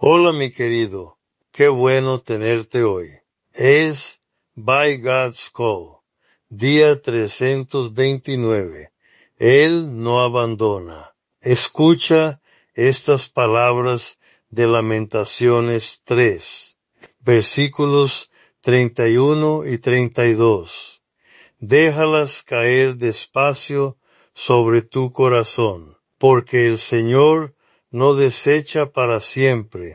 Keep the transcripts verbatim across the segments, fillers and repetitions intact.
Hola mi querido, qué bueno tenerte hoy. Es By God's Call, día trescientos veintinueve. Él no abandona. Escucha estas palabras de Lamentaciones tres, versículos treinta y uno y treinta y dos. Déjalas caer despacio sobre tu corazón, porque el Señor no desecha para siempre,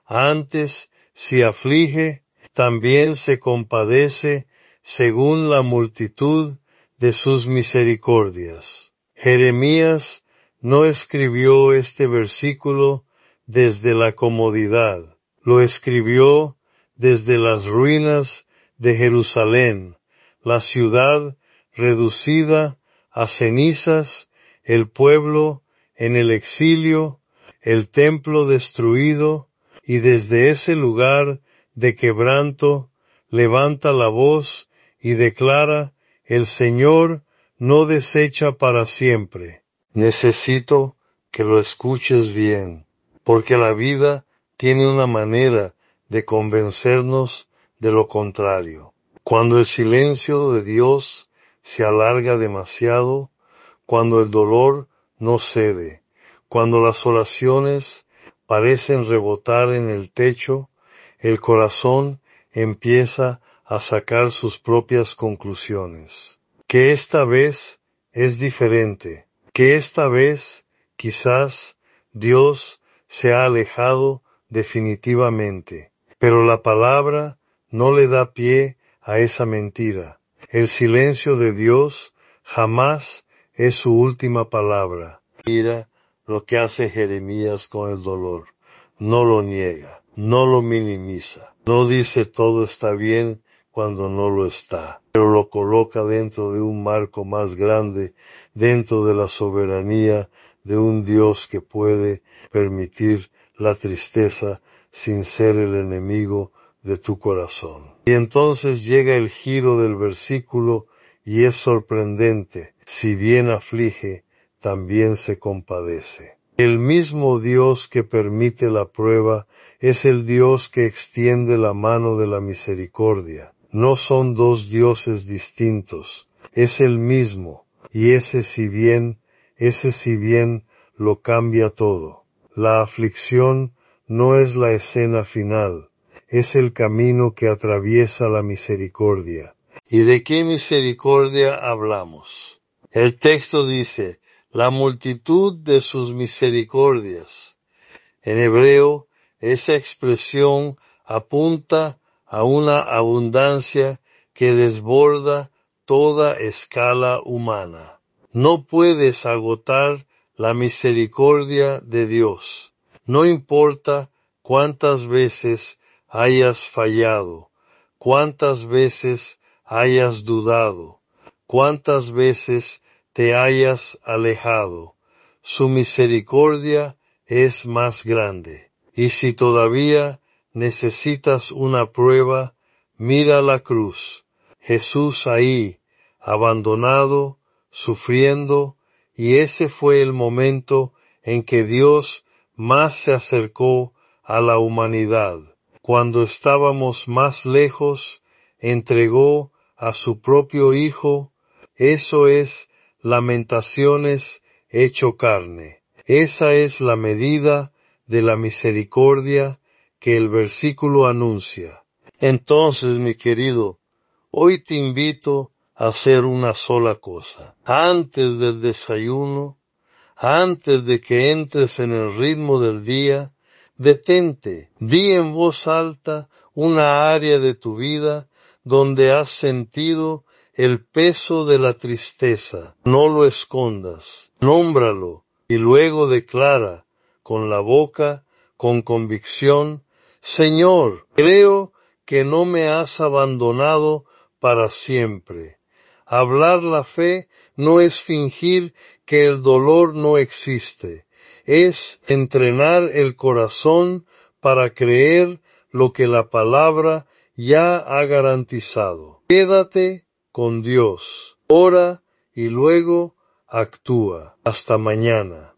antes si aflige, también se compadece según la multitud de sus misericordias. Jeremías no escribió este versículo desde la comodidad, lo escribió desde las ruinas de Jerusalén, la ciudad reducida a cenizas, el pueblo en el exilio, el templo destruido, y desde ese lugar de quebranto levanta la voz y declara: el Señor no desecha para siempre. Necesito que lo escuches bien, porque la vida tiene una manera de convencernos de lo contrario. Cuando el silencio de Dios se alarga demasiado, cuando el dolor no cede, cuando las oraciones parecen rebotar en el techo, el corazón empieza a sacar sus propias conclusiones. Que esta vez es diferente, que esta vez quizás Dios se ha alejado definitivamente, pero la palabra no le da pie a esa mentira. El silencio de Dios jamás es su última palabra. Mira lo que hace Jeremías con el dolor. No lo niega, no lo minimiza, no dice todo está bien cuando no lo está, pero lo coloca dentro de un marco más grande, dentro de la soberanía de un Dios que puede permitir la tristeza sin ser el enemigo de tu corazón. Y entonces llega el giro del versículo y es sorprendente. Si bien aflige, también se compadece. El mismo Dios que permite la prueba es el Dios que extiende la mano de la misericordia. No son dos dioses distintos, es el mismo, y ese si bien, ese si bien lo cambia todo. La aflicción no es la escena final, es el camino que atraviesa la misericordia. ¿Y de qué misericordia hablamos? El texto dice: la multitud de sus misericordias. En hebreo, esa expresión apunta a una abundancia que desborda toda escala humana. No puedes agotar la misericordia de Dios. No importa cuántas veces hayas fallado, cuántas veces hayas dudado, cuántas veces te hayas alejado, su misericordia es más grande. Y si todavía necesitas una prueba, mira la cruz. Jesús ahí, abandonado, sufriendo, y ese fue el momento en que Dios más se acercó a la humanidad. Cuando estábamos más lejos, entregó a su propio Hijo. Eso es Lamentaciones hecho carne. Esa es la medida de la misericordia que el versículo anuncia. Entonces, mi querido, hoy te invito a hacer una sola cosa. Antes del desayuno, antes de que entres en el ritmo del día, detente, di en voz alta una área de tu vida donde has sentido el peso de la tristeza. No lo escondas, nómbralo y luego declara con la boca, con convicción: Señor, creo que no me has abandonado para siempre. Hablar la fe no es fingir que el dolor no existe, es entrenar el corazón para creer lo que la palabra ya ha garantizado. Quédate con Dios, ora y luego actúa. Hasta mañana.